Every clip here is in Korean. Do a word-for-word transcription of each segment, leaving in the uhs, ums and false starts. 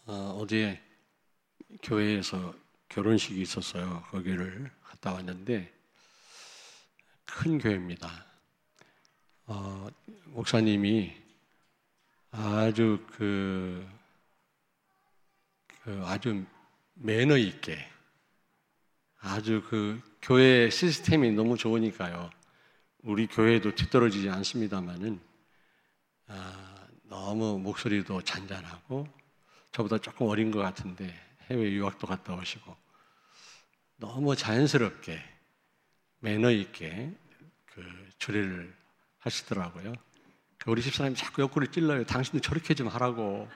어, 어제 교회에서 결혼식이 있었어요. 거기를 갔다 왔는데 큰 교회입니다. 어, 목사님이 아주 그, 그 아주 매너 있게 아주 그 교회 시스템이 너무 좋으니까요. 우리 교회도 뒤떨어지지 않습니다만은 아, 너무 목소리도 잔잔하고 저보다 조금 어린 것 같은데 해외 유학도 갔다 오시고 너무 자연스럽게 매너 있게 그 주례를 하시더라고요. 우리 집사람이 자꾸 옆구리 찔러요. 당신도 저렇게 좀 하라고.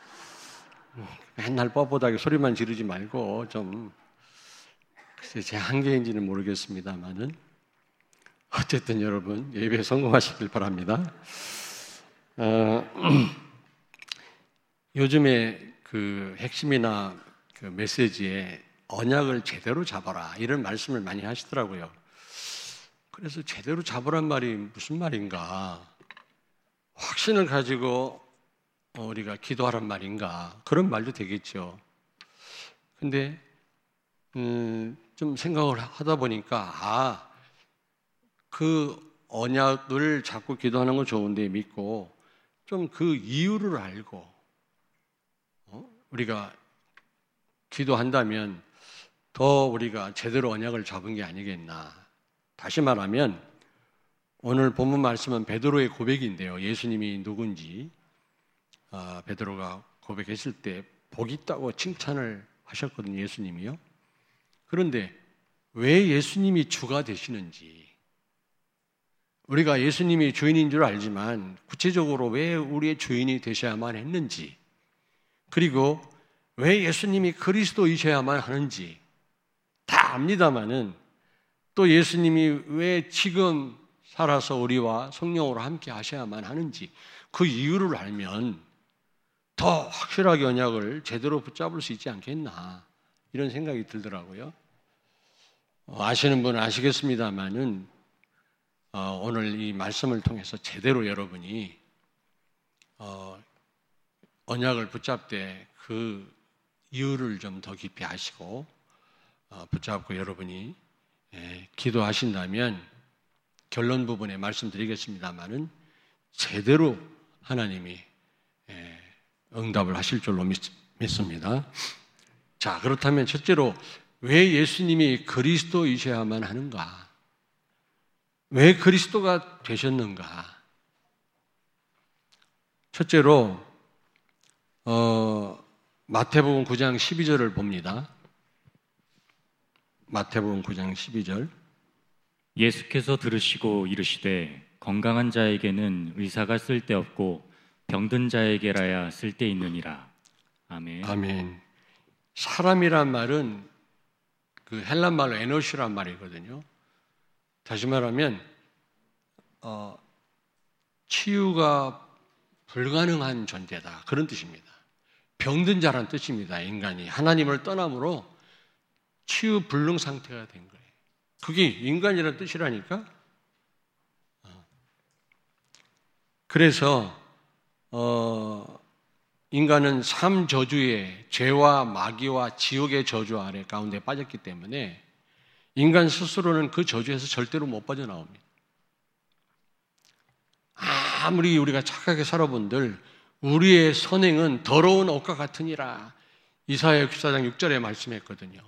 맨날 뻣뻣하게 소리만 지르지 말고 좀, 글쎄 제 한계인지는 모르겠습니다만은 어쨌든 여러분 예배 성공하시길 바랍니다. 어, 요즘에 그 핵심이나 그 메시지에 언약을 제대로 잡아라 이런 말씀을 많이 하시더라고요. 그래서 제대로 잡으란 말이 무슨 말인가? 확신을 가지고 우리가 기도하란 말인가? 그런 말도 되겠죠. 근데 음, 좀 생각을 하다 보니까 아, 그 언약을 잡고 기도하는 건 좋은데 믿고 좀 그 이유를 알고 어? 우리가 기도한다면 더 우리가 제대로 언약을 잡은 게 아니겠나. 다시 말하면 오늘 본문 말씀은 베드로의 고백인데요. 예수님이 누군지 아, 베드로가 고백했을 때 복 있다고 칭찬을 하셨거든요. 예수님이요. 그런데 왜 예수님이 주가 되시는지, 우리가 예수님이 주인인 줄 알지만 구체적으로 왜 우리의 주인이 되셔야만 했는지, 그리고 왜 예수님이 그리스도이셔야만 하는지 다 압니다마는 또 예수님이 왜 지금 살아서 우리와 성령으로 함께 하셔야만 하는지 그 이유를 알면 더 확실하게 언약을 제대로 붙잡을 수 있지 않겠나 이런 생각이 들더라고요. 아시는 분은 아시겠습니다마는 어, 오늘 이 말씀을 통해서 제대로 여러분이 어, 언약을 붙잡되 그 이유를 좀 더 깊이 아시고 어, 붙잡고 여러분이 예, 기도하신다면 결론 부분에 말씀드리겠습니다마는 제대로 하나님이 예, 응답을 하실 줄로 믿, 믿습니다. 자, 그렇다면 첫째로 왜 예수님이 그리스도이셔야만 하는가? 왜 그리스도가 되셨는가? 첫째로 어, 마태복음 구 장 십이 절을 봅니다. 마태복음 구 장 십이 절. 예수께서 들으시고 이르시되 건강한 자에게는 의사가 쓸데없고 병든 자에게라야 쓸데있느니라. 아멘. 아멘. 사람이란 말은 그 헬란 말로 에노시란 말이거든요. 다시 말하면 어, 치유가 불가능한 존재다 그런 뜻입니다. 병든 자란 뜻입니다. 인간이 하나님을 떠남으로 치유 불능 상태가 된 거예요. 그게 인간이라는 뜻이라니까. 그래서 어, 인간은 삼 저주의 죄와 마귀와 지옥의 저주 아래 가운데 빠졌기 때문에 인간 스스로는 그 저주에서 절대로 못 빠져나옵니다. 아무리 우리가 착하게 살아본들 우리의 선행은 더러운 옷과 같으니라. 이사야 육십사 장 육 절에 말씀했거든요.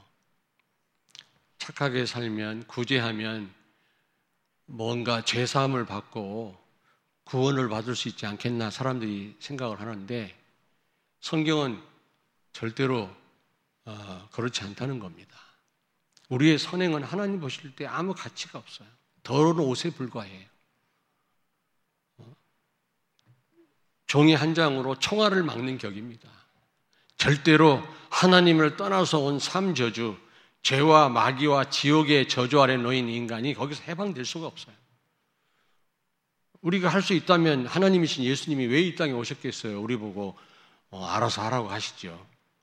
착하게 살면, 구제하면 뭔가 죄사함을 받고 구원을 받을 수 있지 않겠나 사람들이 생각을 하는데 성경은 절대로 어, 그렇지 않다는 겁니다. 우리의 선행은 하나님 보실 때 아무 가치가 없어요. 더러운 옷에 불과해요. 종이 한 장으로 총알을 막는 격입니다. 절대로 하나님을 떠나서 온 삼저주, 죄와 마귀와 지옥의 저주 아래 놓인 인간이 거기서 해방될 수가 없어요. 우리가 할 수 있다면 하나님이신 예수님이 왜 이 땅에 오셨겠어요? 우리 보고 어, 알아서 하라고 하시죠.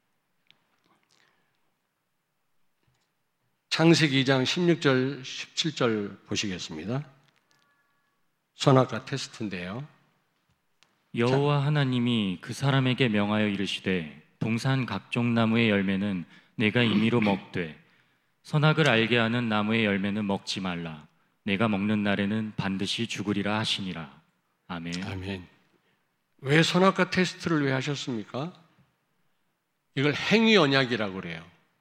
창세기 이 장 십육 절, 십칠 절 보시겠습니다. 선악과 테스트인데요. 여호와 하나님이 그 사람에게 명하여 이르시되 동산 각종 나무의 열매는 내가 임의로 먹되 선악을 알게 하는 나무의 열매는 먹지 말라. 내가 먹는 날에는 반드시 죽으리라 하시니라. 아멘. 아멘. 왜 선악과 테스트를 왜 하셨습니까? 이걸 행위 언약이라고 그래요.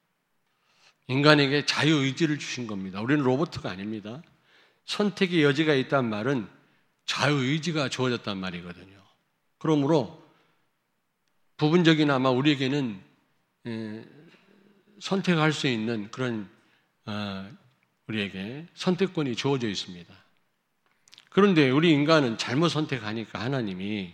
인간에게 자유의지를 주신 겁니다. 우리는 로봇가 아닙니다. 선택의 여지가 있다는 말은 자유의지가 주어졌단 말이거든요. 그러므로 부분적이나마 우리에게는 선택할 수 있는 그런 우리에게 선택권이 주어져 있습니다. 그런데 우리 인간은 잘못 선택하니까 하나님이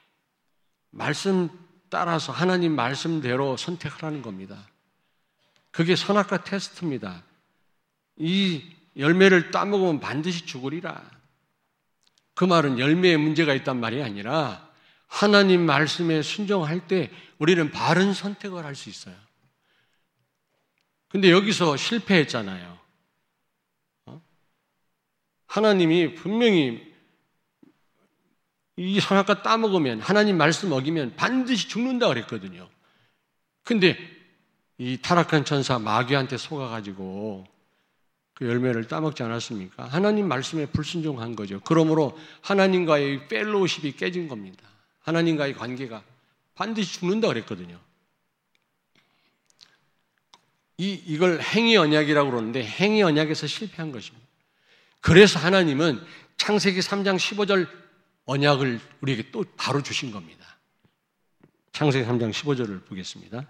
말씀 따라서 하나님 말씀대로 선택하라는 겁니다. 그게 선악과 테스트입니다. 이 열매를 따먹으면 반드시 죽으리라. 그 말은 열매에 문제가 있단 말이 아니라 하나님 말씀에 순종할 때 우리는 바른 선택을 할 수 있어요. 근데 여기서 실패했잖아요. 어? 하나님이 분명히 이 선악과 따먹으면 하나님 말씀 어기면 반드시 죽는다 그랬거든요. 근데 이 타락한 천사 마귀한테 속아가지고 그 열매를 따먹지 않았습니까? 하나님 말씀에 불순종한 거죠. 그러므로 하나님과의 펠로우십이 깨진 겁니다. 하나님과의 관계가 반드시 죽는다 그랬거든요. 이, 이걸 행위 언약이라고 그러는데 행위 언약에서 실패한 것입니다. 그래서 하나님은 창세기 삼 장 십오 절 언약을 우리에게 또 바로 주신 겁니다. 창세기 삼 장 십오 절을 보겠습니다.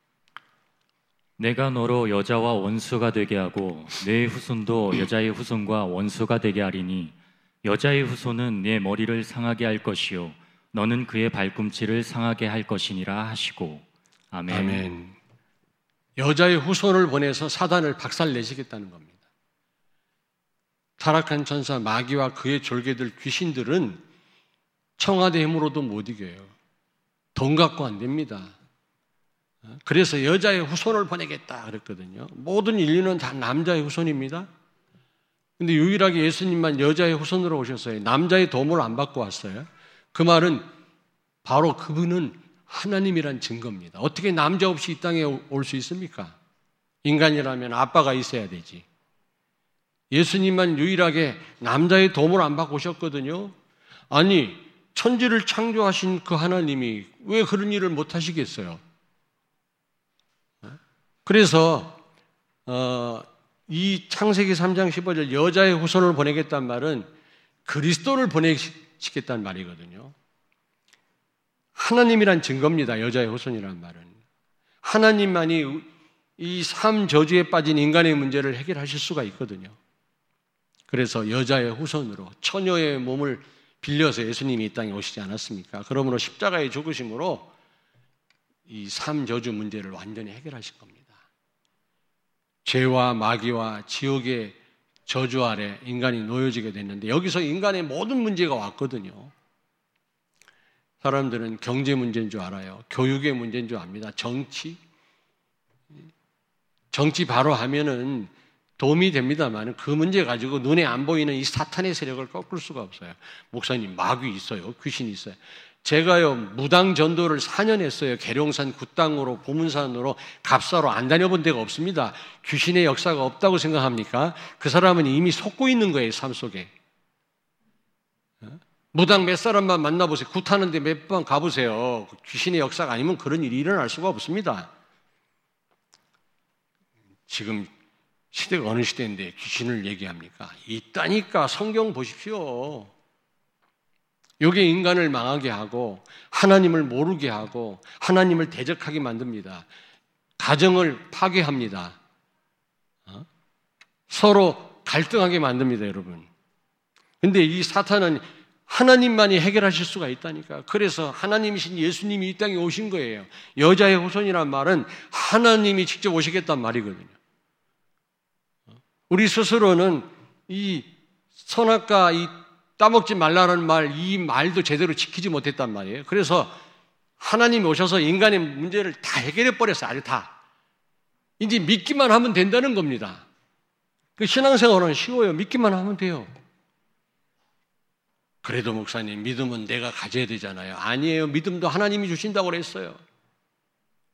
내가 너로 여자와 원수가 되게 하고 내 후손도 여자의 후손과 원수가 되게 하리니 여자의 후손은 내 머리를 상하게 할 것이요 너는 그의 발꿈치를 상하게 할 것이니라 하시고. 아멘. 아멘. 여자의 후손을 보내서 사단을 박살내시겠다는 겁니다. 타락한 천사 마귀와 그의 졸개들 귀신들은 청아대 힘으로도 못 이겨요. 돈 갖고 안 됩니다. 그래서 여자의 후손을 보내겠다 그랬거든요. 모든 인류는 다 남자의 후손입니다. 근데 유일하게 예수님만 여자의 후손으로 오셨어요. 남자의 도움을 안 받고 왔어요. 그 말은 바로 그분은 하나님이란 증거입니다. 어떻게 남자 없이 이 땅에 올 수 있습니까? 인간이라면 아빠가 있어야 되지. 예수님만 유일하게 남자의 도움을 안 받고 오셨거든요. 아니, 천지를 창조하신 그 하나님이 왜 그런 일을 못 하시겠어요? 그래서 어, 이 창세기 삼 장 십오 절 여자의 후손을 보내겠다는 말은 그리스도를 보내시겠다는 말이거든요. 하나님이란 증거입니다. 여자의 후손이라는 말은. 하나님만이 이 삶 저주에 빠진 인간의 문제를 해결하실 수가 있거든요. 그래서 여자의 후손으로 처녀의 몸을 빌려서 예수님이 이 땅에 오시지 않았습니까? 그러므로 십자가의 죽으심으로 이 삶 저주 문제를 완전히 해결하신 겁니다. 죄와 마귀와 지옥의 저주 아래 인간이 놓여지게 됐는데 여기서 인간의 모든 문제가 왔거든요. 사람들은 경제 문제인 줄 알아요. 교육의 문제인 줄 압니다. 정치. 정치 바로 하면은 도움이 됩니다만 그 문제 가지고 눈에 안 보이는 이 사탄의 세력을 꺾을 수가 없어요. 목사님, 마귀 있어요. 귀신이 있어요. 제가요, 무당 전도를 사 년 했어요. 계룡산 굿당으로, 보문산으로, 갑사로 안 다녀본 데가 없습니다. 귀신의 역사가 없다고 생각합니까? 그 사람은 이미 속고 있는 거예요, 삶 속에. 무당 몇 사람만 만나보세요. 굿하는데 몇 번 가보세요. 귀신의 역사가 아니면 그런 일이 일어날 수가 없습니다. 지금 시대가 어느 시대인데 귀신을 얘기합니까? 있다니까. 성경 보십시오. 이게 인간을 망하게 하고 하나님을 모르게 하고 하나님을 대적하게 만듭니다. 가정을 파괴합니다. 어? 서로 갈등하게 만듭니다, 여러분. 근데 이 사탄은 하나님만이 해결하실 수가 있다니까. 그래서 하나님이신 예수님이 이 땅에 오신 거예요. 여자의 후손이란 말은 하나님이 직접 오시겠단 말이거든요. 우리 스스로는 이 선악과 이 따먹지 말라는 말, 이 말도 제대로 지키지 못했단 말이에요. 그래서 하나님이 오셔서 인간의 문제를 다 해결해 버렸어요. 아주 다. 이제 믿기만 하면 된다는 겁니다. 그 신앙생활은 쉬워요. 믿기만 하면 돼요. 그래도 목사님, 믿음은 내가 가져야 되잖아요. 아니에요. 믿음도 하나님이 주신다고 그랬어요.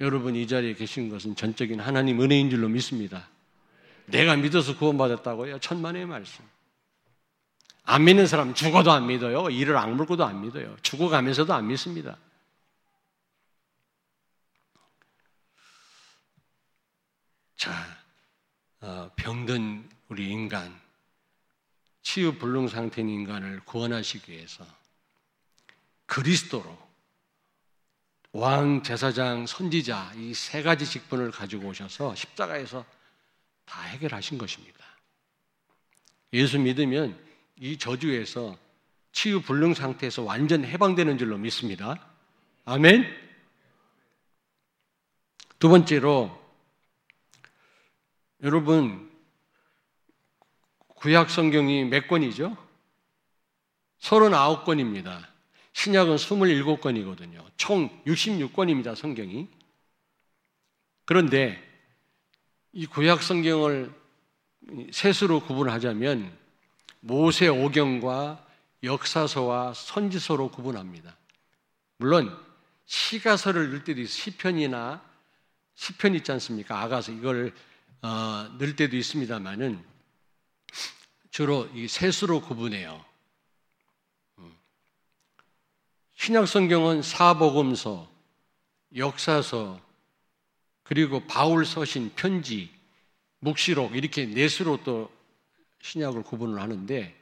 여러분 이 자리에 계신 것은 전적인 하나님 은혜인 줄로 믿습니다. 내가 믿어서 구원받았다고요? 천만의 말씀. 안 믿는 사람 죽어도 안 믿어요. 이를 악물고도 안 믿어요. 죽어가면서도 안 믿습니다. 자, 어, 병든 우리 인간, 치유 불능 상태인 인간을 구원하시기 위해서 그리스도로 왕, 제사장, 선지자 이 세 가지 직분을 가지고 오셔서 십자가에서 다 해결하신 것입니다. 예수 믿으면 이 저주에서 치유 불능 상태에서 완전 해방되는 줄로 믿습니다. 아멘. 두 번째로 여러분 구약 성경이 몇 권이죠? 서른아홉 권입니다. 신약은 스물일곱 권이거든요. 총 육십육 권입니다, 성경이. 그런데 이 구약 성경을 셋으로 구분하자면 모세오경과 역사서와 선지서로 구분합니다. 물론 시가서를 넣을 때도 있어요. 시편이나 시편 있지 않습니까? 아가서 이걸 어, 넣을 때도 있습니다만은 주로 이 셋으로 구분해요. 신약 성경은 사복음서, 역사서, 그리고 바울 서신, 편지, 묵시록 이렇게 넷으로 또 신약을 구분을 하는데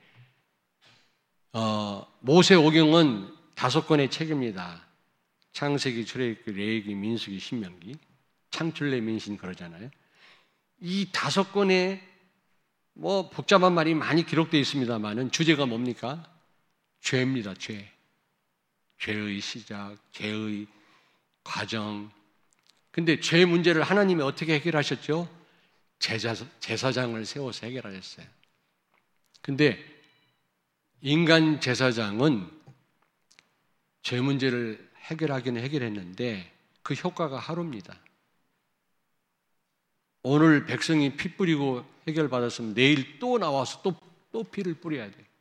어, 모세오경은 다섯 권의 책입니다. 창세기, 출애굽기, 레위기, 민수기, 신명기, 창출래 민신 그러잖아요. 이 다섯 권의 뭐 복잡한 말이 많이 기록되어 있습니다만은 주제가 뭡니까? 죄입니다. 죄. 죄의 시작, 죄의 과정. 근데 죄 문제를 하나님이 어떻게 해결하셨죠? 제사, 제사장을 세워서 해결하셨어요. 근데 인간 제사장은 죄 문제를 해결하기는 해결했는데 그 효과가 하루입니다. 오늘 백성이 피 뿌리고 해결받았으면 내일 또 나와서 또, 또 피를 뿌려야 돼요.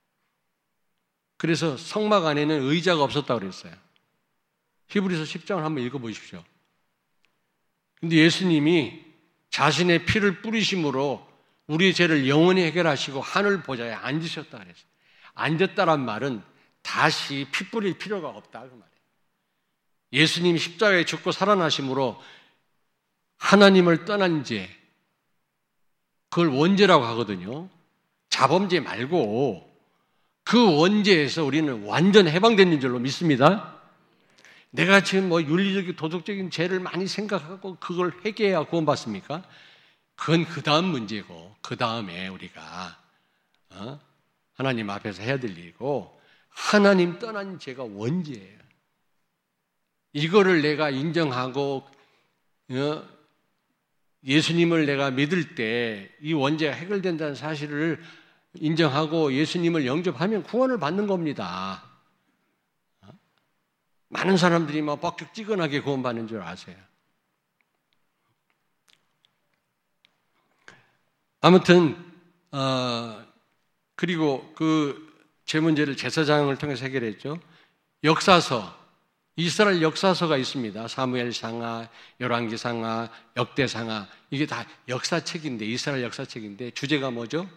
그래서 성막 안에는 의자가 없었다고 그랬어요. 히브리서 십 장을 한번 읽어보십시오. 근데 예수님이 자신의 피를 뿌리심으로 우리의 죄를 영원히 해결하시고 하늘 보좌에 앉으셨다 그랬어요. 앉았다란 말은 다시 피 뿌릴 필요가 없다 그 말이에요. 예수님이 십자가에 죽고 살아나심으로 하나님을 떠난 죄, 그걸 원죄라고 하거든요. 자범죄 말고 그 원죄에서 우리는 완전 해방된 줄로 믿습니다. 내가 지금 뭐 윤리적인 도덕적인 죄를 많이 생각하고 그걸 회개해야 구원받습니까? 그건 그 다음 문제고 그 다음에 우리가 어? 하나님 앞에서 해야 될 일이고 하나님 떠난 죄가 원죄예요. 이거를 내가 인정하고 어? 예수님을 내가 믿을 때 이 원죄가 해결된다는 사실을 인정하고 예수님을 영접하면 구원을 받는 겁니다. 많은 사람들이 막 뻑적지근하게 구원받는 줄 아세요. 아무튼 어, 그리고 그 죄 문제를 제사장을 통해서 해결했죠. 역사서, 이스라엘 역사서가 있습니다. 사무엘상하, 열왕기상하, 역대상하 이게 다 역사책인데 이스라엘 역사책인데 주제가 뭐죠?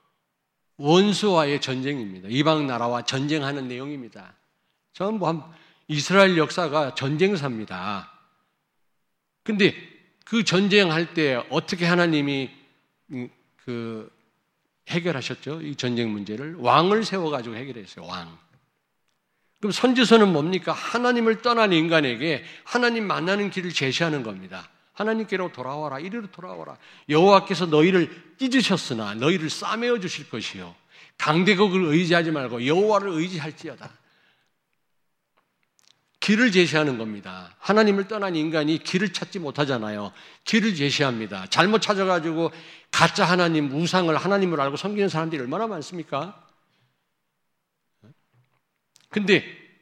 원수와의 전쟁입니다. 이방 나라와 전쟁하는 내용입니다. 전부 한 이스라엘 역사가 전쟁사입니다. 근데 그 전쟁할 때 어떻게 하나님이 그 해결하셨죠? 이 전쟁 문제를 왕을 세워가지고 해결했어요. 왕. 그럼 선지서는 뭡니까? 하나님을 떠난 인간에게 하나님 만나는 길을 제시하는 겁니다. 하나님께로 돌아와라. 이리로 돌아와라. 여호와께서 너희를 찢으셨으나 너희를 싸매어 주실 것이요. 강대국을 의지하지 말고 여호와를 의지할지어다. 길을 제시하는 겁니다. 하나님을 떠난 인간이 길을 찾지 못하잖아요. 길을 제시합니다. 잘못 찾아가지고 가짜 하나님, 우상을 하나님을 알고 섬기는 사람들이 얼마나 많습니까? 근데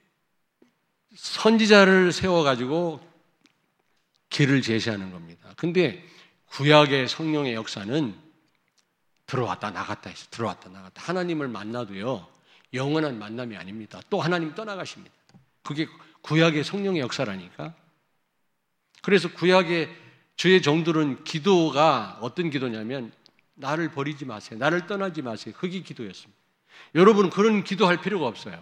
선지자를 세워가지고 길을 제시하는 겁니다. 근데 구약의 성령의 역사는 들어왔다 나갔다 했어요. 들어왔다 나갔다. 하나님을 만나도요, 영원한 만남이 아닙니다. 또 하나님 떠나가십니다. 그게 구약의 성령의 역사라니까. 그래서 구약의 주의 종들은 기도가 어떤 기도냐면 나를 버리지 마세요. 나를 떠나지 마세요. 그게 기도였습니다. 여러분 그런 기도할 필요가 없어요.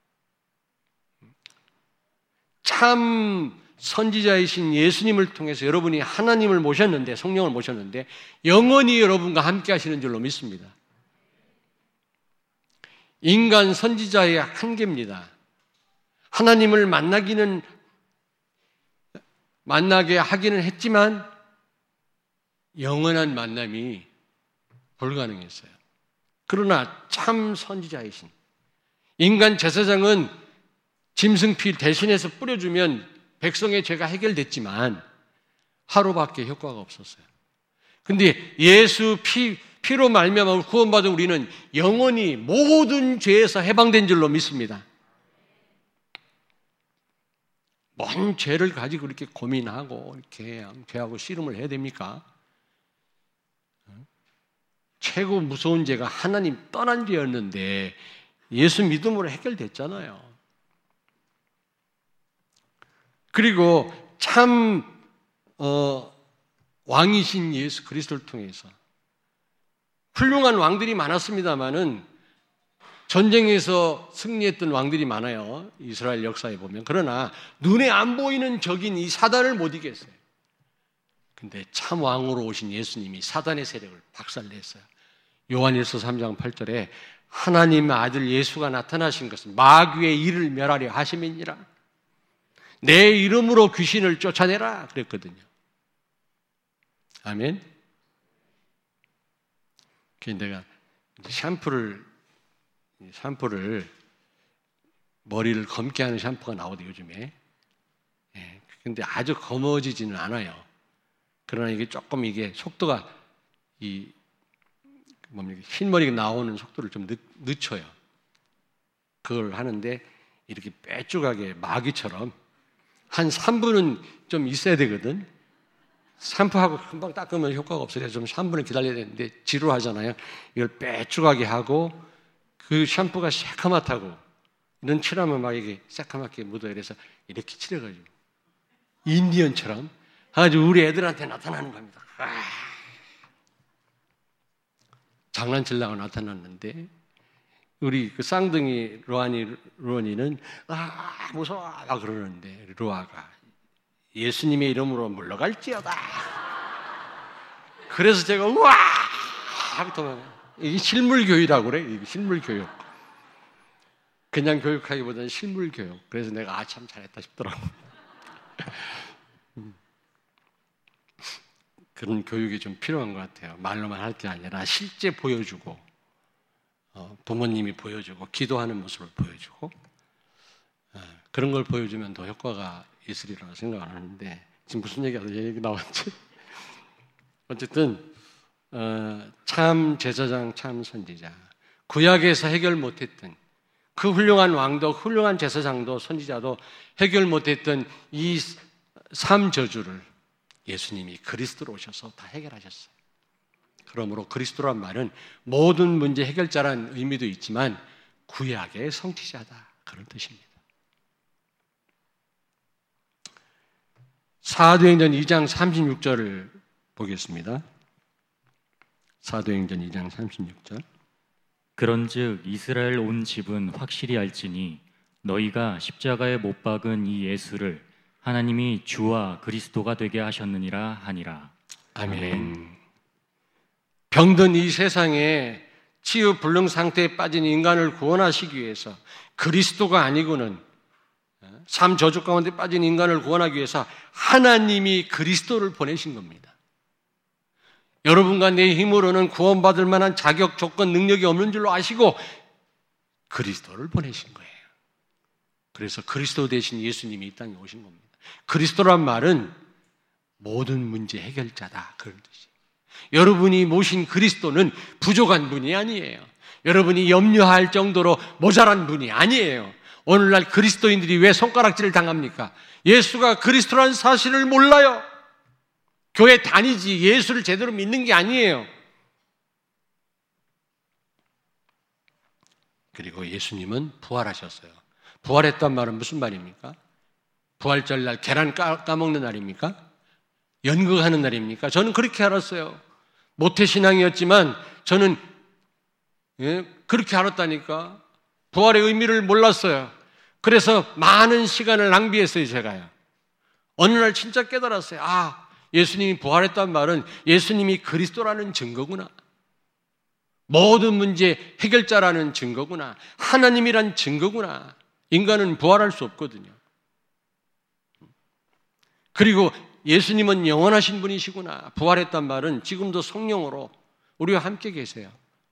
참 선지자이신 예수님을 통해서 여러분이 하나님을 모셨는데, 성령을 모셨는데 영원히 여러분과 함께 하시는 줄로 믿습니다. 인간 선지자의 한계입니다. 하나님을 만나기는 만나게 하기는 했지만 영원한 만남이 불가능했어요. 그러나 참 선지자이신 인간 제사장은 짐승피 대신해서 뿌려주면 백성의 죄가 해결됐지만 하루밖에 효과가 없었어요. 근데 예수 피, 피로 말미암아 구원받은 우리는 영원히 모든 죄에서 해방된 줄로 믿습니다. 뭔 죄를 가지고 이렇게 고민하고 이렇게 죄하고 씨름을 해야 됩니까? 최고 무서운 죄가 하나님 떠난 죄였는데 예수 믿음으로 해결됐잖아요. 그리고 참 어, 왕이신 예수 그리스도를 통해서 훌륭한 왕들이 많았습니다마는 전쟁에서 승리했던 왕들이 많아요. 이스라엘 역사에 보면. 그러나 눈에 안 보이는 적인 이 사단을 못 이겼어요. 근데 참 왕으로 오신 예수님이 사단의 세력을 박살냈어요. 요한일서 삼 장 팔 절에 하나님의 아들 예수가 나타나신 것은 마귀의 일을 멸하려 하심이니라. 내 이름으로 귀신을 쫓아내라 그랬거든요. 아멘. 그래서 내가 샴푸를 샴푸를 머리를 검게 하는 샴푸가 나오대 요즘에. 예, 근데 아주 검어지지는 않아요. 그러나 이게 조금 이게 속도가 이 뭡니까 흰머리가 나오는 속도를 좀 늦, 늦춰요. 그걸 하는데 이렇게 빼쭉하게 마귀처럼 한 삼 분은 좀 있어야 되거든. 샴푸하고 금방 닦으면 효과가 없어요. 좀 삼 분을 기다려야 되는데 지루하잖아요. 이걸 빼쭉하게 하고 그 샴푸가 새카맣다고 이런 칠하면 막 이게 새카맣게 묻어요. 그래서 이렇게 칠해가지고 인디언처럼 아주 우리 애들한테 나타나는 겁니다. 아. 장난치려고 나타났는데 우리 그 쌍둥이 로아니 로아니는 아 무서워 막 그러는데 로아가 예수님의 이름으로 물러갈지어다. 그래서 제가 우와 하고 도망가요. 이게 실물교육이라고 그래. 이게 실물교육. 그냥 교육하기보다는 실물교육. 그래서 내가 아 참 잘했다 싶더라고. 그런 교육이 좀 필요한 것 같아요. 말로만 할 게 아니라 실제 보여주고 어, 부모님이 보여주고 기도하는 모습을 보여주고 어, 그런 걸 보여주면 더 효과가 있으리라고 생각을 하는데 지금 무슨 얘기가 얘기 나왔지? 어쨌든 어, 참 제사장, 참 선지자 구약에서 해결 못했던 그 훌륭한 왕도 훌륭한 제사장도 선지자도 해결 못했던 이 삼 저주를 예수님이 그리스도로 오셔서 다 해결하셨어요. 그러므로 그리스도란 말은 모든 문제 해결자라는 의미도 있지만 구약의 성취자다 그런 뜻입니다. 사도행전 이 장 삼십육 절을 보겠습니다. 사도행전 이 장 삼십육 절 그런즉 이스라엘 온 집은 확실히 알지니 너희가 십자가에 못 박은 이 예수를 하나님이 주와 그리스도가 되게 하셨느니라 하니라. 아멘. 아멘. 병든 이 세상에 치유 불능 상태에 빠진 인간을 구원하시기 위해서 그리스도가 아니고는 삶 저주 가운데 빠진 인간을 구원하기 위해서 하나님이 그리스도를 보내신 겁니다. 여러분과 내 힘으로는 구원받을 만한 자격, 조건, 능력이 없는 줄로 아시고 그리스도를 보내신 거예요. 그래서 그리스도 대신 예수님이 이 땅에 오신 겁니다. 그리스도란 말은 모든 문제 해결자다 그런 뜻이에요. 여러분이 모신 그리스도는 부족한 분이 아니에요. 여러분이 염려할 정도로 모자란 분이 아니에요. 오늘날 그리스도인들이 왜 손가락질을 당합니까? 예수가 그리스도라는 사실을 몰라요. 교회 다니지 예수를 제대로 믿는 게 아니에요. 그리고 예수님은 부활하셨어요. 부활했단 말은 무슨 말입니까? 부활절 날 계란 까, 까먹는 날입니까? 연극하는 날입니까? 저는 그렇게 알았어요. 모태신앙이었지만 저는 예, 그렇게 알았다니까. 부활의 의미를 몰랐어요. 그래서 많은 시간을 낭비했어요, 제가요. 어느 날 진짜 깨달았어요. 아, 예수님이 부활했단 말은 예수님이 그리스도라는 증거구나. 모든 문제 해결자라는 증거구나. 하나님이란 증거구나. 인간은 부활할 수 없거든요. 그리고 예수님은 영원하신 분이시구나. 부활했단 말은 지금도 성령으로 우리와 함께 계세요.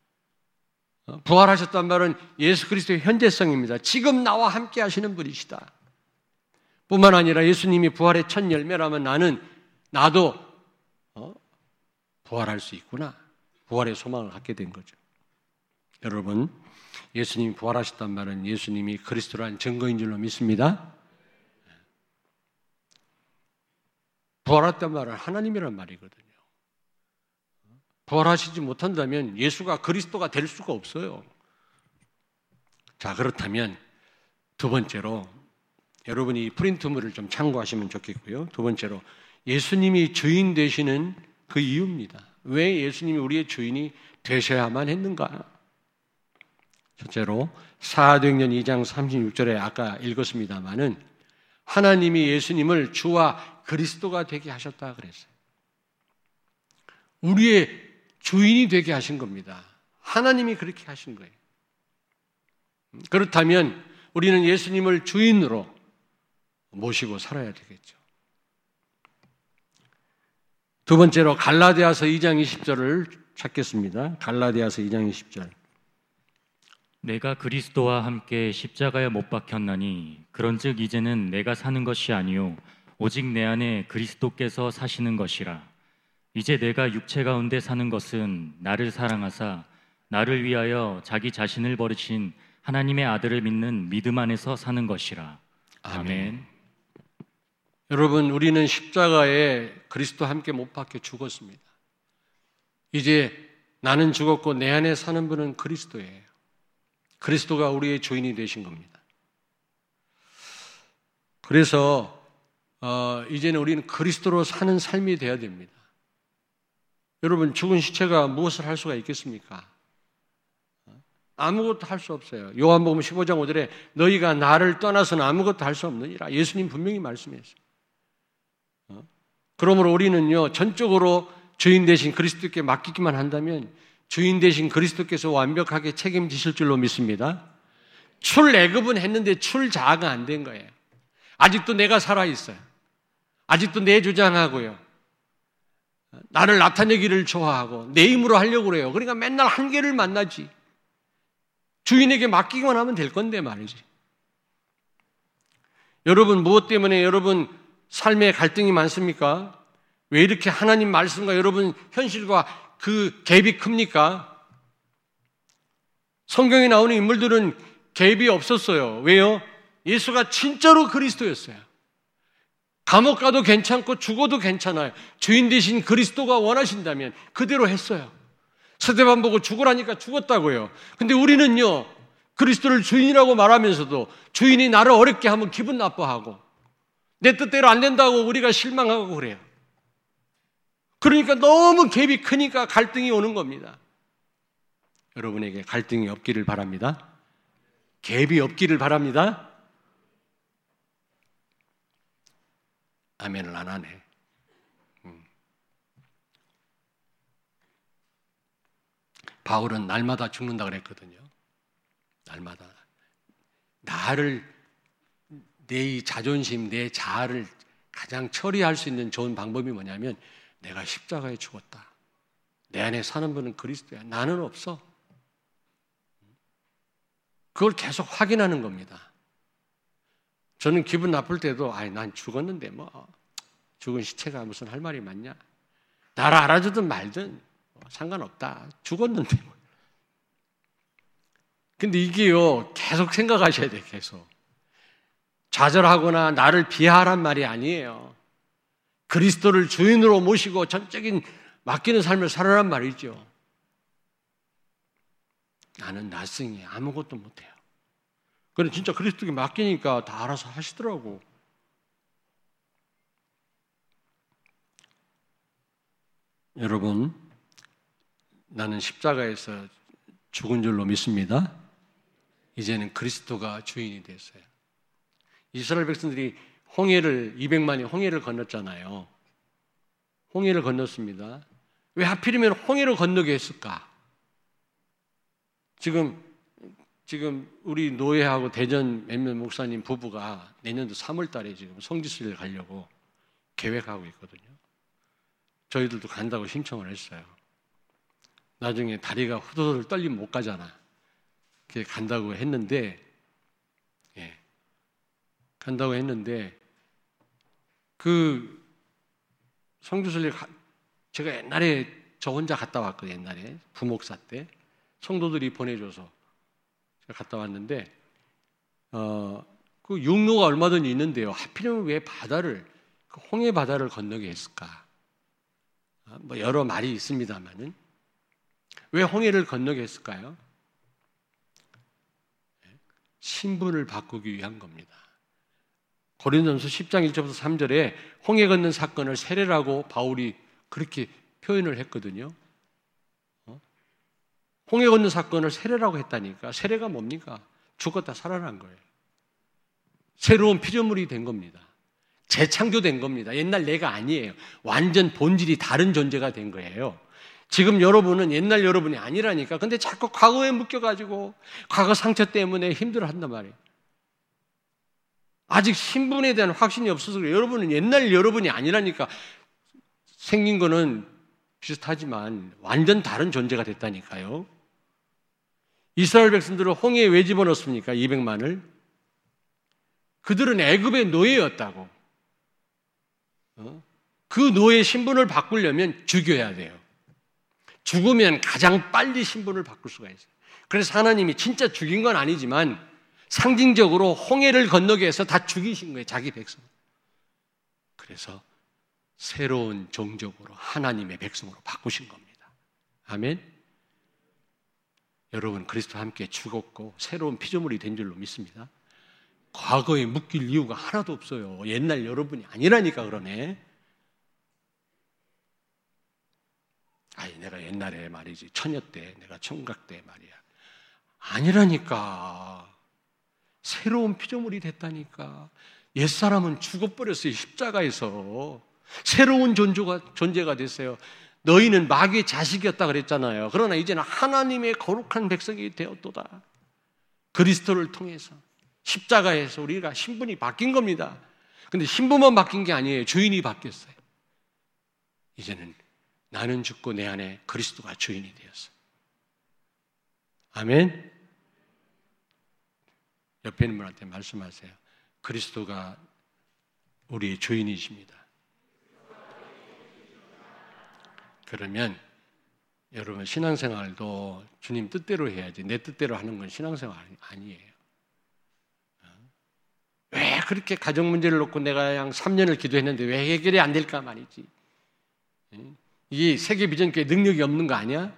부활하셨단 말은 예수 그리스도의 현재성입니다. 지금 나와 함께 하시는 분이시다. 뿐만 아니라 예수님이 부활의 첫 열매라면 나는, 나도 어? 부활할 수 있구나. 부활의 소망을 갖게 된 거죠. 여러분, 예수님이 부활하셨단 말은 예수님이 그리스도라는 증거인 줄로 믿습니다. 부활했단 말은 하나님이란 말이거든요. 부활하시지 못한다면 예수가 그리스도가 될 수가 없어요. 자, 그렇다면 두 번째로 여러분이 프린트물을 좀 참고하시면 좋겠고요. 두 번째로 예수님이 주인 되시는 그 이유입니다. 왜 예수님이 우리의 주인이 되셔야만 했는가? 첫째로 사도행전 이 장 삼십육 절에 아까 읽었습니다마는 하나님이 예수님을 주와 그리스도가 되게 하셨다 그랬어요. 우리의 주인이 되게 하신 겁니다. 하나님이 그렇게 하신 거예요. 그렇다면 우리는 예수님을 주인으로 모시고 살아야 되겠죠. 두 번째로 갈라디아서 이 장 이십 절을 찾겠습니다. 갈라디아서 이 장 이십 절. 내가 그리스도와 함께 십자가에 못 박혔나니 그런즉 이제는 내가 사는 것이 아니요 오직 내 안에 그리스도께서 사시는 것이라. 이제 내가 육체 가운데 사는 것은 나를 사랑하사 나를 위하여 자기 자신을 버리신 하나님의 아들을 믿는 믿음 안에서 사는 것이라. 아멘. 아멘. 여러분, 우리는 십자가에 그리스도와 함께 못 박혀 죽었습니다. 이제 나는 죽었고 내 안에 사는 분은 그리스도예요. 그리스도가 우리의 주인이 되신 겁니다. 그래서 어, 이제는 우리는 그리스도로 사는 삶이 되어야 됩니다. 여러분, 죽은 시체가 무엇을 할 수가 있겠습니까? 아무것도 할 수 없어요. 요한복음 십오 장 오 절에 너희가 나를 떠나서는 아무것도 할 수 없느니라. 예수님 분명히 말씀했어요. 그러므로 우리는요, 전적으로 주인 되신 그리스도께 맡기기만 한다면 주인 되신 그리스도께서 완벽하게 책임지실 줄로 믿습니다. 출애굽은 했는데 출자가 안 된 거예요. 아직도 내가 살아있어요. 아직도 내 주장하고요. 나를 나타내기를 좋아하고 내 힘으로 하려고 그래요. 그러니까 맨날 한계를 만나지. 주인에게 맡기기만 하면 될 건데 말이지. 여러분, 무엇 때문에 여러분 삶에 갈등이 많습니까? 왜 이렇게 하나님 말씀과 여러분 현실과 그 갭이 큽니까? 성경에 나오는 인물들은 갭이 없었어요. 왜요? 예수가 진짜로 그리스도였어요. 감옥 가도 괜찮고 죽어도 괜찮아요. 주인 되신 그리스도가 원하신다면 그대로 했어요. 스데반 보고 죽으라니까 죽었다고요. 근데 우리는요, 그리스도를 주인이라고 말하면서도 주인이 나를 어렵게 하면 기분 나빠하고 내 뜻대로 안 된다고 우리가 실망하고 그래요. 그러니까 너무 갭이 크니까 갈등이 오는 겁니다. 여러분에게 갈등이 없기를 바랍니다. 갭이 없기를 바랍니다. 아멘을 안 하네. 음. 바울은 날마다 죽는다 그랬거든요. 날마다. 나를, 내 자존심, 내 자아를 가장 처리할 수 있는 좋은 방법이 뭐냐면 내가 십자가에 죽었다. 내 안에 사는 분은 그리스도야. 나는 없어. 그걸 계속 확인하는 겁니다. 저는 기분 나쁠 때도 아이 난 죽었는데 뭐 죽은 시체가 무슨 할 말이 많냐. 나를 알아주든 말든 뭐 상관없다. 죽었는데 뭐. 근데 이게요 계속 생각하셔야 돼요. 계속. 좌절하거나 나를 비하하란 말이 아니에요. 그리스도를 주인으로 모시고 전적인 맡기는 삶을 살아란 말이죠. 나는 나승이 아무것도 못해요. 그런데 진짜 그리스도께 맡기니까 다 알아서 하시더라고. 여러분, 나는 십자가에서 죽은 줄로 믿습니다. 이제는 그리스도가 주인이 됐어요. 이스라엘 백성들이 홍해를, 이백만이 홍해를 건넜잖아요. 홍해를 건넜습니다. 왜 하필이면 홍해를 건너게 했을까? 지금, 지금 우리 노예하고 대전 몇몇 목사님 부부가 내년도 삼월 달에 지금 성지순례를 가려고 계획하고 있거든요. 저희들도 간다고 신청을 했어요. 나중에 다리가 후들후들 떨리면 못 가잖아. 그게 간다고 했는데, 예. 간다고 했는데, 그 성지순례 제가 옛날에 저 혼자 갔다 왔거든요. 옛날에 부목사 때 성도들이 보내줘서 제가 갔다 왔는데, 어, 그 육로가 얼마든지 있는데요. 하필이면 왜 바다를, 그 홍해 바다를 건너게 했을까? 뭐 여러 말이 있습니다만은 왜 홍해를 건너게 했을까요? 신분을 바꾸기 위한 겁니다. 고린도전서 십 장 일 절부터 삼 절에 홍해 건넌 사건을 세례라고 바울이 그렇게 표현을 했거든요. 홍해 건넌 사건을 세례라고 했다니까. 세례가 뭡니까? 죽었다 살아난 거예요. 새로운 피조물이 된 겁니다. 재창조된 겁니다. 옛날 내가 아니에요. 완전 본질이 다른 존재가 된 거예요. 지금 여러분은 옛날 여러분이 아니라니까. 근데 자꾸 과거에 묶여가지고 과거 상처 때문에 힘들어한단 말이에요. 아직 신분에 대한 확신이 없어서 그래요. 여러분은 옛날 여러분이 아니라니까. 생긴 거는 비슷하지만 완전 다른 존재가 됐다니까요. 이스라엘 백성들을 홍해에 왜 집어넣습니까? 이백만을. 그들은 애굽의 노예였다고. 어? 그 노예 신분을 바꾸려면 죽여야 돼요. 죽으면 가장 빨리 신분을 바꿀 수가 있어요. 그래서 하나님이 진짜 죽인 건 아니지만 상징적으로 홍해를 건너게 해서 다 죽이신 거예요. 자기 백성. 그래서 새로운 종족으로 하나님의 백성으로 바꾸신 겁니다. 아멘. 여러분, 그리스도와 함께 죽었고 새로운 피조물이 된 줄로 믿습니다. 과거에 묶일 이유가 하나도 없어요. 옛날 여러분이 아니라니까 그러네. 아니, 내가 옛날에 말이지, 처녀 때, 내가 총각 때 말이야. 아니라니까. 새로운 피조물이 됐다니까. 옛사람은 죽어버렸어요. 십자가에서. 새로운 존재가, 존재가 됐어요. 너희는 마귀의 자식이었다 그랬잖아요. 그러나 이제는 하나님의 거룩한 백성이 되었도다. 그리스도를 통해서. 십자가에서 우리가 신분이 바뀐 겁니다. 근데 신분만 바뀐 게 아니에요. 주인이 바뀌었어요. 이제는 나는 죽고 내 안에 그리스도가 주인이 되었어요. 아멘. 옆에 있는 분한테 말씀하세요. 그리스도가 우리의 주인이십니다. 그러면 여러분, 신앙생활도 주님 뜻대로 해야지 내 뜻대로 하는 건 신앙생활 아니에요. 왜 그렇게 가정 문제를 놓고 내가 그냥 삼 년을 기도했는데 왜 해결이 안 될까 말이지. 이게 세계 비전교회 능력이 없는 거 아니야?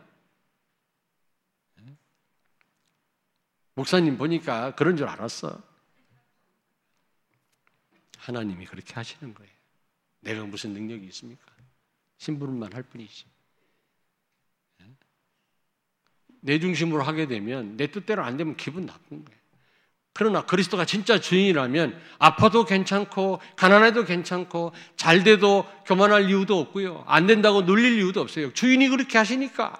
목사님 보니까 그런 줄 알았어. 하나님이 그렇게 하시는 거예요. 내가 무슨 능력이 있습니까? 신분만 할 뿐이지. 내 중심으로 하게 되면 내 뜻대로 안 되면 기분 나쁜 거예요. 그러나 그리스도가 진짜 주인이라면 아파도 괜찮고 가난해도 괜찮고 잘 돼도 교만할 이유도 없고요. 안 된다고 놀릴 이유도 없어요. 주인이 그렇게 하시니까.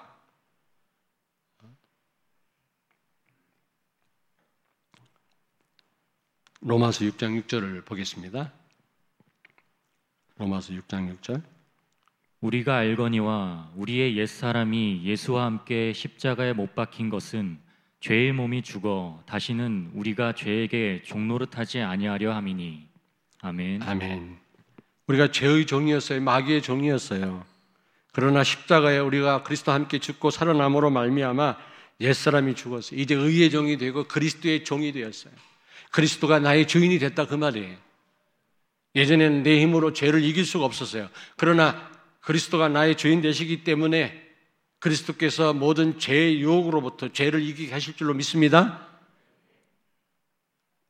로마서 육 장 육 절을 보겠습니다. 로마서 육 장 육 절. 우리가 알거니와 우리의 옛사람이 예수와 함께 십자가에 못 박힌 것은 죄의 몸이 죽어 다시는 우리가 죄에게 종노릇하지 아니하려 함이니. 아멘. 아멘. 우리가 죄의 종이었어요. 마귀의 종이었어요. 그러나 십자가에 우리가 그리스도와 함께 죽고 살아남으로 말미암아 옛사람이 죽었어요. 이제 의의 종이 되고 그리스도의 종이 되었어요. 그리스도가 나의 주인이 됐다 그 말이에요. 예전에는 내 힘으로 죄를 이길 수가 없었어요. 그러나 그리스도가 나의 주인 되시기 때문에 그리스도께서 모든 죄의 유혹으로부터 죄를 이기게 하실 줄로 믿습니다.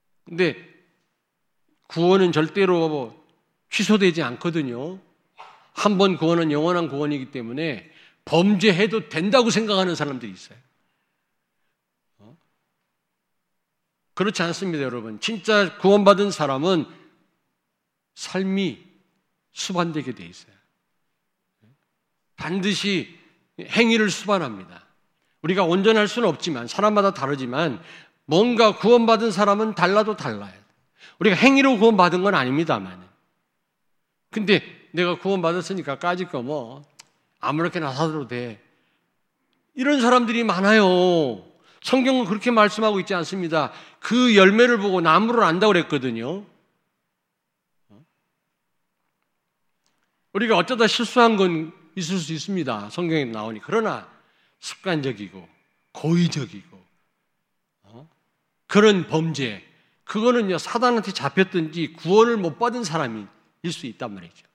근데 구원은 절대로 취소되지 않거든요. 한 번 구원은 영원한 구원이기 때문에 범죄해도 된다고 생각하는 사람들이 있어요. 어? 그렇지 않습니다, 여러분. 진짜 구원받은 사람은 삶이 수반되게 돼 있어요. 반드시 행위를 수반합니다. 우리가 온전할 수는 없지만, 사람마다 다르지만 뭔가 구원받은 사람은 달라도 달라요. 우리가 행위로 구원받은 건 아닙니다만, 근데 내가 구원받았으니까 까짓 거 뭐 아무렇게나 살아도 돼, 이런 사람들이 많아요. 성경은 그렇게 말씀하고 있지 않습니다. 그 열매를 보고 나무를 안다고 그랬거든요. 우리가 어쩌다 실수한 건 있을 수 있습니다. 성경에 나오니. 그러나 습관적이고 고의적이고 어? 그런 범죄, 그거는요 사단한테 잡혔든지 구원을 못 받은 사람일 수 있단 말이죠.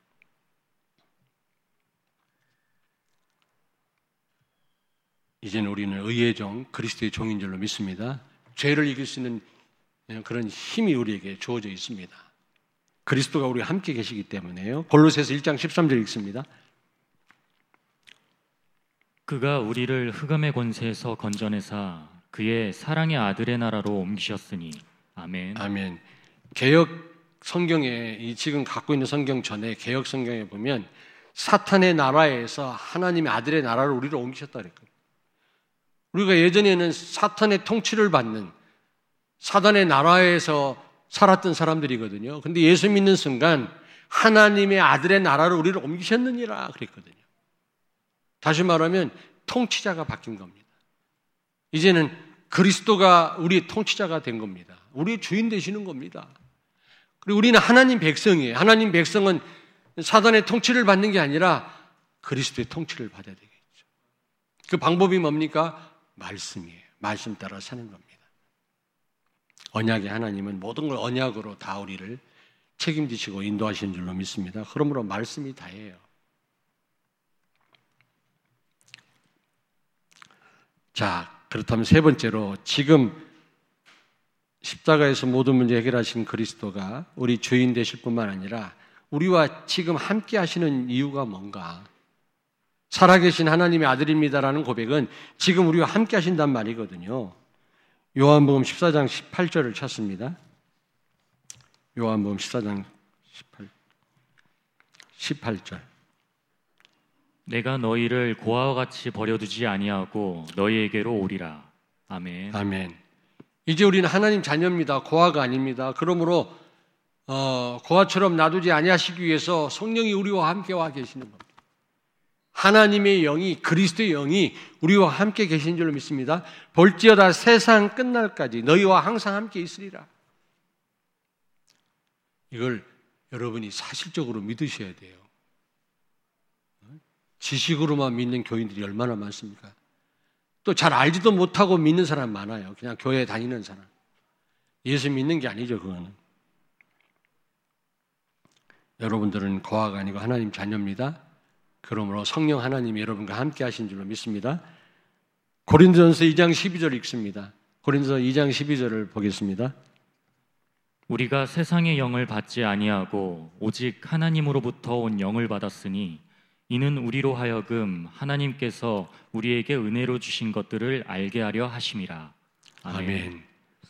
이제는 우리는 의의 종, 그리스도의 종인 줄로 믿습니다. 죄를 이길 수 있는 그런 힘이 우리에게 주어져 있습니다. 그리스도가 우리와 함께 계시기 때문에요. 골로새서 일 장 십삼 절 읽습니다. 그가 우리를 흑암의 권세에서 건져내사 그의 사랑의 아들의 나라로 옮기셨으니. 아멘. 아멘. 개역 성경에, 이 지금 갖고 있는 성경 전에 개역 성경에 보면 사탄의 나라에서 하나님의 아들의 나라로 우리를 옮기셨다 그랬거든요. 우리가 예전에는 사탄의 통치를 받는 사단의 나라에서 살았던 사람들이거든요. 근데 예수 믿는 순간 하나님의 아들의 나라로 우리를 옮기셨느니라 그랬거든요. 다시 말하면 통치자가 바뀐 겁니다. 이제는 그리스도가 우리의 통치자가 된 겁니다. 우리의 주인 되시는 겁니다. 그리고 우리는 하나님 백성이에요. 하나님 백성은 사단의 통치를 받는 게 아니라 그리스도의 통치를 받아야 되겠죠. 그 방법이 뭡니까? 말씀이에요. 말씀 따라 사는 겁니다. 언약의 하나님은 모든 걸 언약으로 다 우리를 책임지시고 인도하시는 줄로 믿습니다. 그러므로 말씀이 다예요. 자, 그렇다면 세 번째로, 지금 십자가에서 모든 문제 해결하신 그리스도가 우리 주인 되실 뿐만 아니라 우리와 지금 함께 하시는 이유가 뭔가? 살아계신 하나님의 아들입니다라는 고백은 지금 우리와 함께 하신단 말이거든요. 요한복음 십사 장 십팔 절을 찾습니다. 요한복음 십사 장 십팔 절. 내가 너희를 고아와 같이 버려두지 아니하고 너희에게로 오리라. 아멘. 아멘. 이제 우리는 하나님 자녀입니다. 고아가 아닙니다. 그러므로 어, 고아처럼 놔두지 아니하시기 위해서 성령이 우리와 함께 와 계시는 겁니다. 하나님의 영이, 그리스도의 영이 우리와 함께 계신 줄로 믿습니다. 볼지어다 세상 끝날까지 너희와 항상 함께 있으리라. 이걸 여러분이 사실적으로 믿으셔야 돼요. 지식으로만 믿는 교인들이 얼마나 많습니까? 또 잘 알지도 못하고 믿는 사람 많아요. 그냥 교회 다니는 사람. 예수 믿는 게 아니죠, 그거는. 여러분들은 고아가 아니고 하나님 자녀입니다. 그러므로 성령 하나님이 여러분과 함께 하신 줄로 믿습니다. 고린도전서 이 장 십이 절 읽습니다. 고린도전서 이 장 십이 절을 보겠습니다. 우리가 세상의 영을 받지 아니하고 오직 하나님으로부터 온 영을 받았으니 이는 우리로 하여금 하나님께서 우리에게 은혜로 주신 것들을 알게 하려 하심이라. 아멘. 아멘.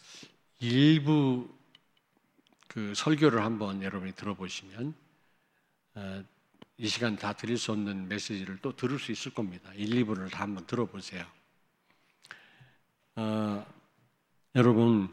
일부 그 설교를 한번 여러분이 들어보시면 어, 이 시간 다 드릴 수 없는 메시지를 또 들을 수 있을 겁니다. 일, 이 부를 다 한번 들어보세요. 어, 여러분,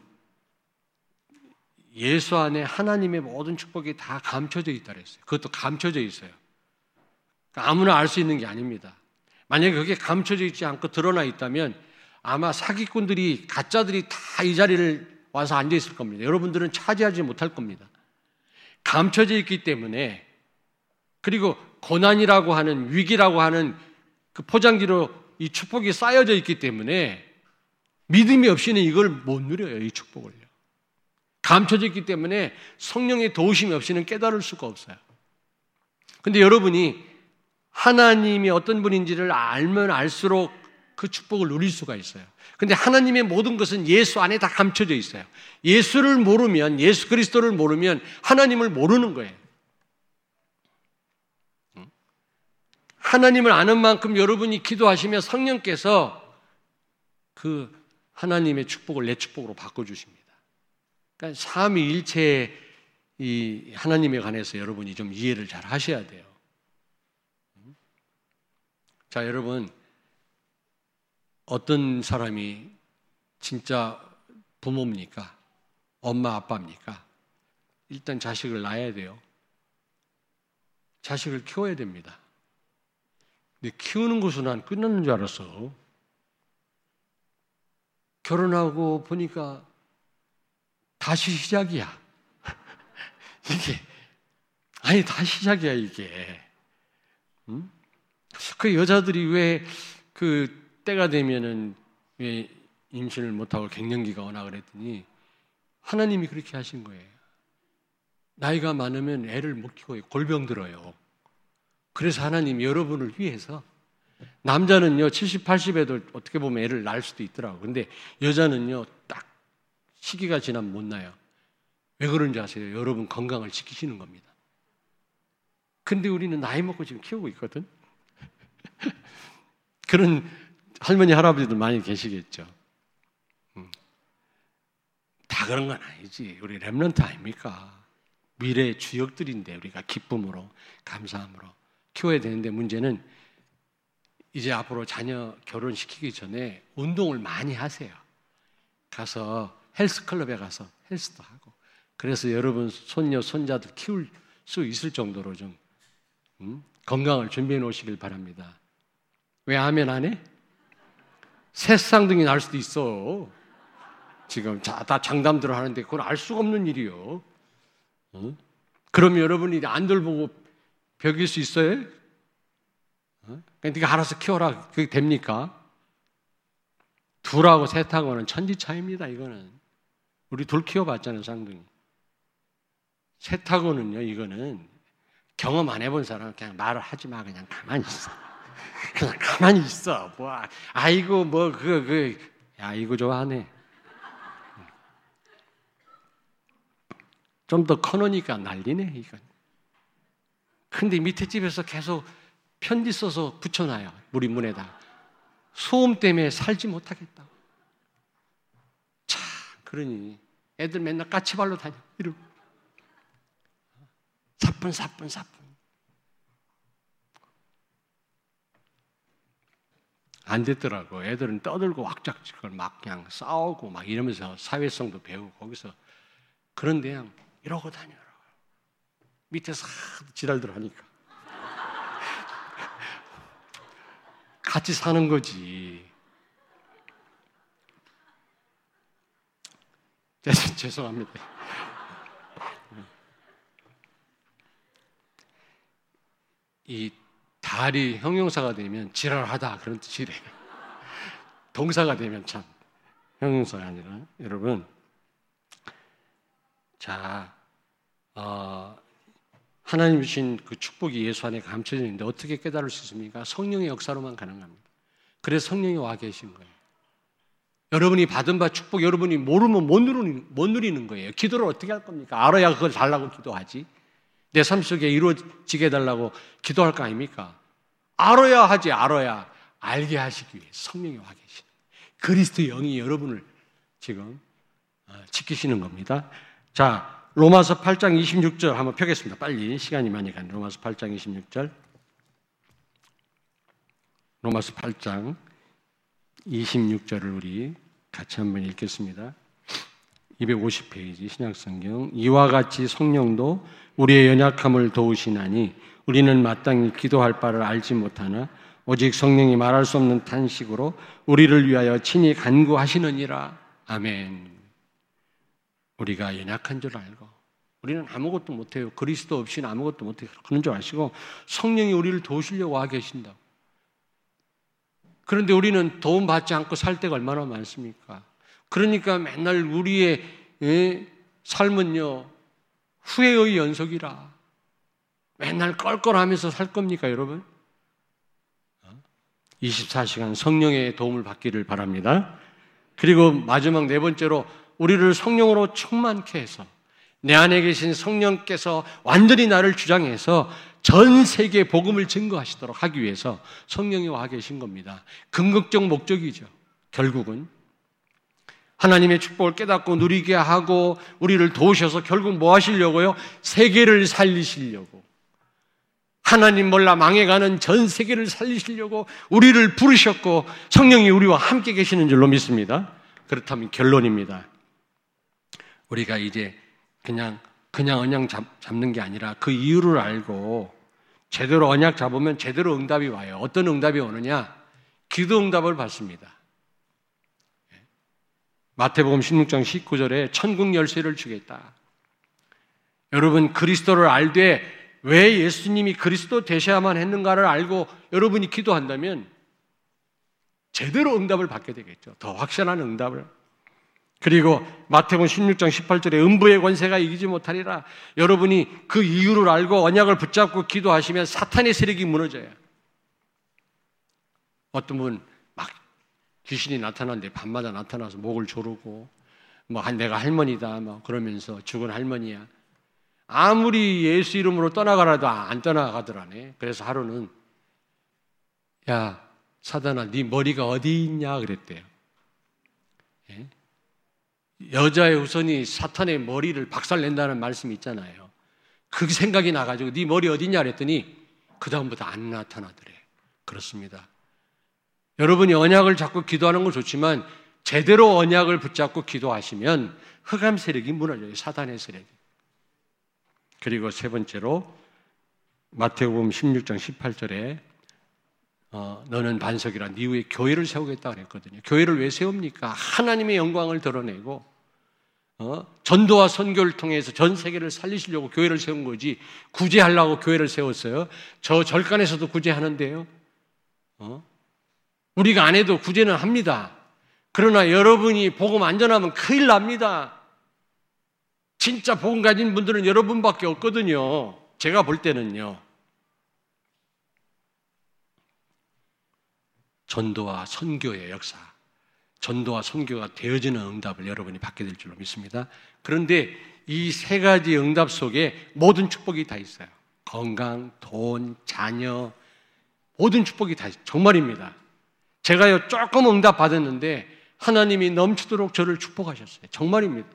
예수 안에 하나님의 모든 축복이 다 감춰져 있다 그랬어요. 그것도 감춰져 있어요. 아무나 알 수 있는 게 아닙니다. 만약에 그게 감춰져 있지 않고 드러나 있다면 아마 사기꾼들이, 가짜들이 다 이 자리를 와서 앉아 있을 겁니다. 여러분들은 차지하지 못할 겁니다. 감춰져 있기 때문에, 그리고 고난이라고 하는, 위기라고 하는 그 포장지로 이 축복이 쌓여져 있기 때문에 믿음이 없이는 이걸 못 누려요, 이 축복을요. 감춰져 있기 때문에 성령의 도우심이 없이는 깨달을 수가 없어요. 근데 여러분이 하나님이 어떤 분인지를 알면 알수록 그 축복을 누릴 수가 있어요. 근데 하나님의 모든 것은 예수 안에 다 감춰져 있어요. 예수를 모르면, 예수 그리스도를 모르면 하나님을 모르는 거예요. 하나님을 아는 만큼 여러분이 기도하시면 성령께서 그 하나님의 축복을 내 축복으로 바꿔주십니다. 그러니까 삼위일체의 이 하나님에 관해서 여러분이 좀 이해를 잘 하셔야 돼요. 자, 여러분, 어떤 사람이 진짜 부모입니까? 엄마, 아빠입니까? 일단 자식을 낳아야 돼요. 자식을 키워야 됩니다. 근데 키우는 것으로 난 끝나는 줄 알았어. 결혼하고 보니까 다시 시작이야. 이게, 아니, 다시 시작이야, 이게. 응? 그 여자들이 왜 그 때가 되면은 왜 임신을 못하고 갱년기가 오나 그랬더니 하나님이 그렇게 하신 거예요. 나이가 많으면 애를 못 키워요. 골병 들어요. 그래서 하나님이 여러분을 위해서 남자는요 칠십, 팔십에도 어떻게 보면 애를 낳을 수도 있더라고요. 근데 여자는요 딱 시기가 지나면 못 낳아요. 왜 그런지 아세요? 여러분 건강을 지키시는 겁니다. 근데 우리는 나이 먹고 지금 키우고 있거든. 그런 할머니, 할아버지들 많이 계시겠죠. 음. 다 그런 건 아니지. 우리 렘넌트 아닙니까? 미래의 주역들인데 우리가 기쁨으로, 감사함으로 키워야 되는데 문제는 이제 앞으로 자녀 결혼시키기 전에 운동을 많이 하세요. 가서 헬스클럽에 가서 헬스도 하고 그래서 여러분 손녀, 손자들 키울 수 있을 정도로 좀 음? 건강을 준비해 놓으시길 바랍니다. 왜 아멘 안 해? 새쌍둥이 날 수도 있어. 지금 다 장담들 하는데 그건 알 수가 없는 일이요. 어? 그럼 여러분이 안 돌보고 벽일 수 있어요? 어? 그러니까 네가 알아서 키워라. 그게 됩니까? 둘하고 셋하고는 천지 차이입니다. 이거는 우리 둘 키워봤잖아요, 쌍둥이. 셋하고는요, 이거는 경험 안 해본 사람은 그냥 말을 하지 마, 그냥 가만히 있어. 그냥 가만히 있어. 뭐, 아이고, 뭐, 그, 그, 야, 이거 좋아하네. 좀 더 커놓으니까 난리네, 이건. 근데 밑에 집에서 계속 편지 써서 붙여놔요. 우리 문에다. 소음 때문에 살지 못하겠다고. 참, 그러니 애들 맨날 까치발로 다녀. 이러고. 사뿐, 사뿐, 사뿐. 안 됐더라고. 애들은 떠들고 왁작지껄 막 그냥 싸우고 막 이러면서 사회성도 배우고 거기서 그런데 그냥 이러고 다녀라. 밑에서 지랄들 하니까. 같이 사는 거지. 죄송합니다. 이 달이 형용사가 되면 지랄하다 그런 뜻이래. 동사가 되면 참 형용사가 아니라 여러분 자 어, 하나님 주신 그 축복이 예수 안에 감춰져 있는데 어떻게 깨달을 수 있습니까? 성령의 역사로만 가능합니다. 그래서 성령이 와 계신 거예요. 여러분이 받은 바 축복 여러분이 모르면 못 누리는, 못 누리는 거예요. 기도를 어떻게 할 겁니까? 알아야 그걸 달라고 기도하지. 내 삶 속에 이루어지게 해달라고 기도할 거 아닙니까? 알아야 하지. 알아야 알게 하시기 위해 성령이 와 계시는 그리스도의 영이 여러분을 지금 지키시는 겁니다. 자, 로마서 팔 장 이십육 절 한번 펴겠습니다. 빨리 시간이 많이 가네. 로마서 팔 장 이십육 절 로마서 팔 장 이십육 절을 우리 같이 한번 읽겠습니다. 이백오십 페이지 신약성경. 이와 같이 성령도 우리의 연약함을 도우시나니 우리는 마땅히 기도할 바를 알지 못하나 오직 성령이 말할 수 없는 탄식으로 우리를 위하여 친히 간구하시느니라. 아멘. 우리가 연약한 줄 알고 우리는 아무것도 못해요. 그리스도 없이는 아무것도 못해요. 그런 줄 아시고 성령이 우리를 도우시려고 와 계신다고. 그런데 우리는 도움받지 않고 살 때가 얼마나 많습니까? 그러니까 맨날 우리의 예, 삶은요 후회의 연속이라 맨날 껄껄하면서 살 겁니까 여러분? 이십사 시간 성령의 도움을 받기를 바랍니다. 그리고 마지막 네 번째로 우리를 성령으로 충만케 해서 내 안에 계신 성령께서 완전히 나를 주장해서 전 세계에 복음을 증거하시도록 하기 위해서 성령이 와 계신 겁니다. 궁극적 목적이죠. 결국은 하나님의 축복을 깨닫고 누리게 하고 우리를 도우셔서 결국 뭐 하시려고요? 세계를 살리시려고. 하나님 몰라 망해가는 전 세계를 살리시려고 우리를 부르셨고 성령이 우리와 함께 계시는 줄로 믿습니다. 그렇다면 결론입니다. 우리가 이제 그냥 그냥 언약 잡, 잡는 게 아니라 그 이유를 알고 제대로 언약 잡으면 제대로 응답이 와요. 어떤 응답이 오느냐? 기도 응답을 받습니다. 마태복음 십육 장 십구 절에 천국 열쇠를 주겠다. 여러분 그리스도를 알되 왜 예수님이 그리스도 되셔야만 했는가를 알고 여러분이 기도한다면 제대로 응답을 받게 되겠죠. 더 확실한 응답을. 그리고 마태복음 십육 장 십팔 절에 음부의 권세가 이기지 못하리라. 여러분이 그 이유를 알고 언약을 붙잡고 기도하시면 사탄의 세력이 무너져요. 어떤 분 막 귀신이 나타났는데 밤마다 나타나서 목을 조르고 뭐 내가 할머니다 막 그러면서 죽은 할머니야. 아무리 예수 이름으로 떠나가라도 안 떠나가더라네. 그래서 하루는 야 사단아 네 머리가 어디 있냐 그랬대요. 예? 여자의 후손이 사탄의 머리를 박살낸다는 말씀이 있잖아요. 그 생각이 나가지고 네 머리 어디 있냐 그랬더니 그 다음부터 안 나타나더래. 그렇습니다. 여러분이 언약을 잡고 기도하는 건 좋지만 제대로 언약을 붙잡고 기도하시면 흑암 세력이 무너져요. 사단의 세력이. 그리고 세 번째로 마태복음 십육 장 십팔 절에 어, 너는 반석이라 네 위에 교회를 세우겠다 그랬거든요. 교회를 왜 세웁니까? 하나님의 영광을 드러내고 어? 전도와 선교를 통해서 전 세계를 살리시려고 교회를 세운 거지 구제하려고 교회를 세웠어요. 저 절간에서도 구제하는데요. 어? 우리가 안 해도 구제는 합니다. 그러나 여러분이 복음 안 전하면 큰일 납니다. 진짜 복음 가진 분들은 여러분밖에 없거든요. 제가 볼 때는요. 전도와 선교의 역사, 전도와 선교가 되어지는 응답을 여러분이 받게 될 줄로 믿습니다. 그런데 이 세 가지 응답 속에 모든 축복이 다 있어요. 건강, 돈, 자녀, 모든 축복이 다 있어요. 정말입니다. 제가요 조금 응답 받았는데 하나님이 넘치도록 저를 축복하셨어요. 정말입니다.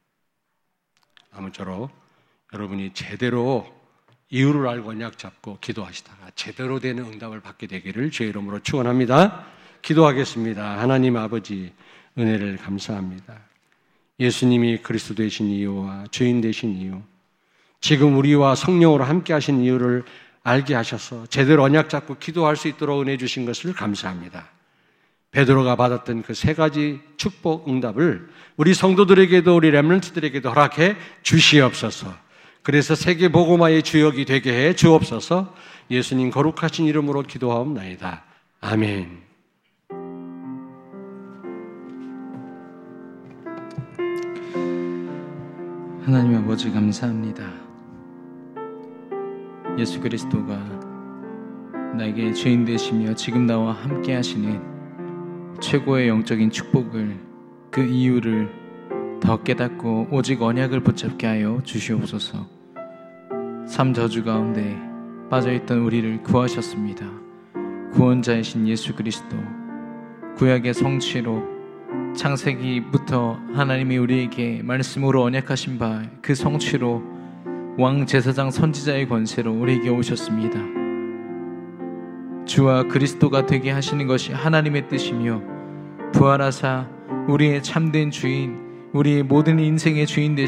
아무쪼록 여러분이 제대로 이유를 알고 언약 잡고 기도하시다가 제대로 되는 응답을 받게 되기를 주의 이름으로 축원합니다. 기도하겠습니다. 하나님 아버지 은혜를 감사합니다. 예수님이 그리스도 되신 이유와 주인 되신 이유, 지금 우리와 성령으로 함께 하신 이유를 알게 하셔서 제대로 언약 잡고 기도할 수 있도록 은혜 주신 것을 감사합니다. 베드로가 받았던 그 세 가지 축복 응답을 우리 성도들에게도 우리 렘넌트들에게도 허락해 주시옵소서. 그래서 세계 복음화의 주역이 되게 해 주옵소서. 예수님 거룩하신 이름으로 기도하옵나이다. 아멘. 하나님 아버지 감사합니다. 예수 그리스도가 나에게 죄인 되시며 지금 나와 함께 하시는 최고의 영적인 축복을, 그 이유를 더 깨닫고 오직 언약을 붙잡게 하여 주시옵소서. 삶 저주 가운데 빠져있던 우리를 구하셨습니다. 구원자이신 예수 그리스도, 구약의 성취로 창세기부터 하나님이 우리에게 말씀으로 언약하신 바 그 성취로 왕 제사장 선지자의 권세로 우리에게 오셨습니다. 주와 그리스도가 되게 하시는 것이 하나님의 뜻이며 부활하사 우리의 참된 주인, 우리의 모든 인생의 주인 되시는